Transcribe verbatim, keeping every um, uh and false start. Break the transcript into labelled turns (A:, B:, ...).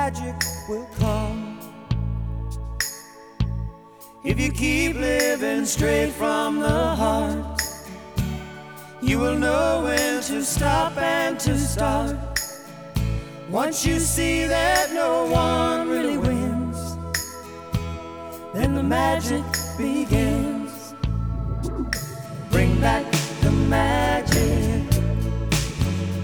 A: magic will come. If you keep living straight from the heart, you will know when to stop and to start. Once you see that no one really wins, then the magic begins. Bring back